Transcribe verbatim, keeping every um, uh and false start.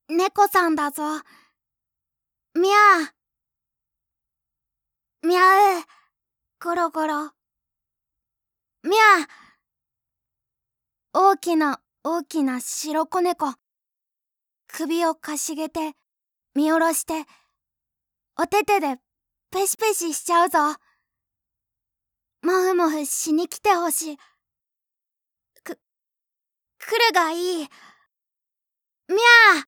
猫さんだぞ。みゃー。みゃう。ゴロゴロ。みゃー。大きな大きな白子猫。首をかしげて、見下ろして、おててでペシペシしちゃうぞ。もふもふしに来てほしい。く、来るがいい。みゃー。